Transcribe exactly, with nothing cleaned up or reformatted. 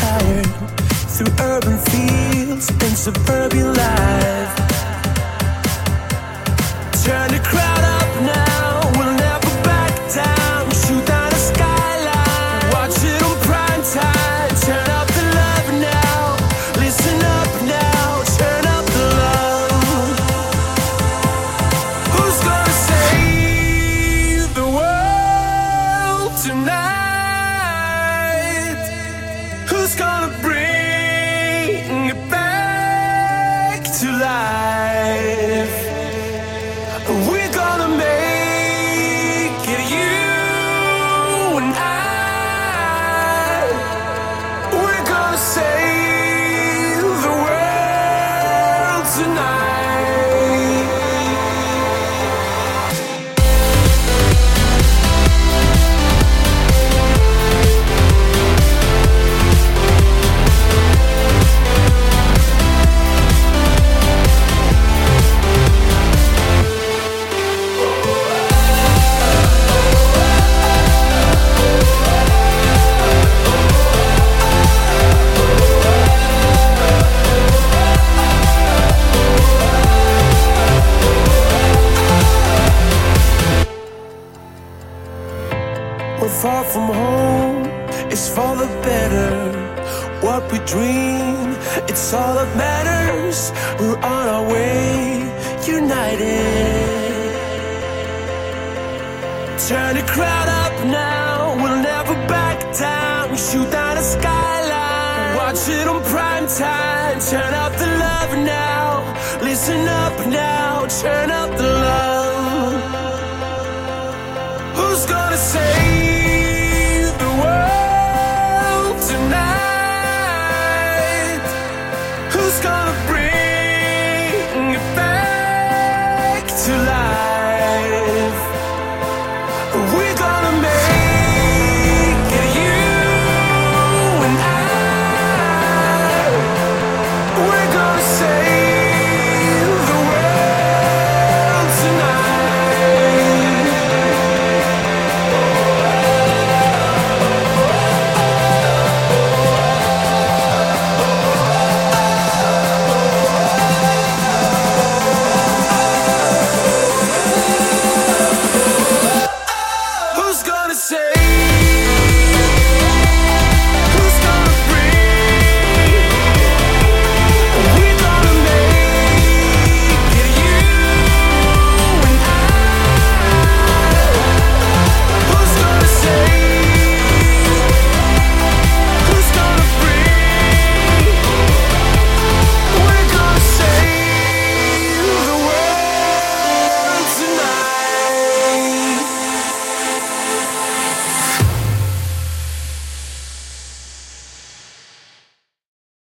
tired through urban fields and suburban life. Turn the crowd up now, we'll never back down. Shoot down the skyline, watch it on prime time. Turn up the love now, listen up now. Turn up the love. Who's gonna save the world tonight? Who's gonna bring it back to life? We're gonna make it, you and I. We're gonna save the world tonight. We're far from home, it's for the better. What we dream, it's all that matters. We're on our way, united. Turn the crowd up now, we'll never back down. Shoot down the skyline, watch it on prime time. Turn up the love now, listen up now. Turn up the love.